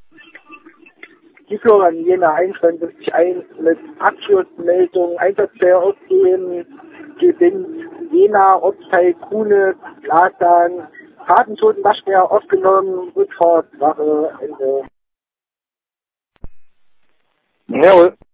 Die Florian Jena 21.1 mit Abschlussmeldung, Einsatzstelle ausgehen, gewinnt Jena, Ortsteil Kuhne, Glasern, Fahrtentoten Waschbär aufgenommen, Rückfahrt, Wache, Ende. Jawohl.